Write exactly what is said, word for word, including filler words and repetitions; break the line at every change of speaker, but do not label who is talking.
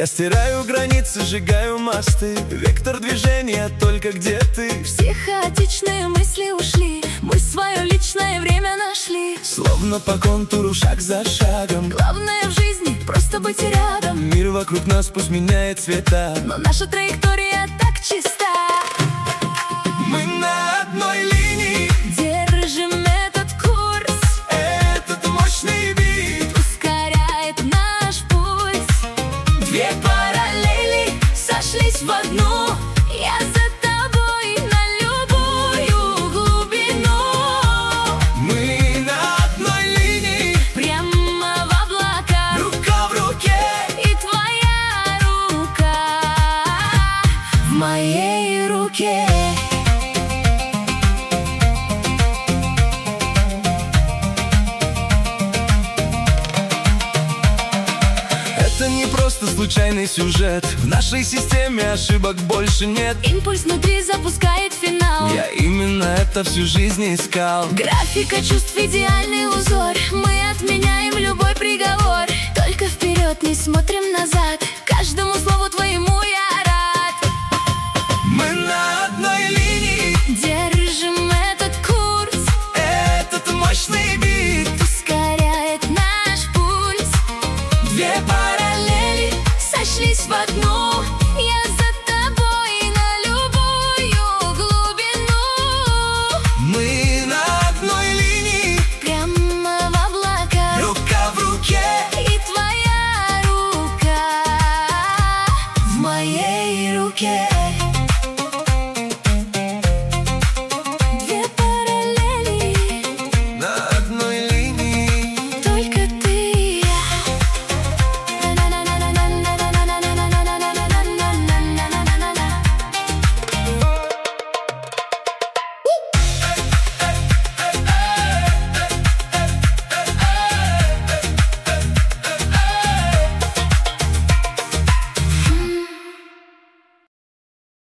Я стираю границы, сжигаю мосты. Вектор движения только где ты.
Все хаотичные мысли ушли, мы свое личное время нашли.
Словно по контуру, шаг за шагом.
Главное в жизни просто быть рядом.
Мир вокруг нас пусть меняет цвета,
но наша траектория так чиста.
Мы на одной линии,
держим этот курс.
Этот мощный бит
ускоряет наш путь.
Две
параллели сошлись в одну. Я за тобой на любую глубину.
Мы на одной линии,
прямо в облака,
рука в руке.
И твоя рука в моей руке.
Это не просто случайный сюжет. В нашей системе ошибок больше нет.
Импульс внутри запускает финал.
Я именно это всю жизнь искал.
Графика чувств, идеальный узор. Мы отменяем любой приговор. Только вперед, не смотрим назад. Каждому слову твоему я рад.
Мы на одной линии,
держим этот курс.
Этот мощный бит
ускоряет наш пульс.
Две параллели
сошлись в одну.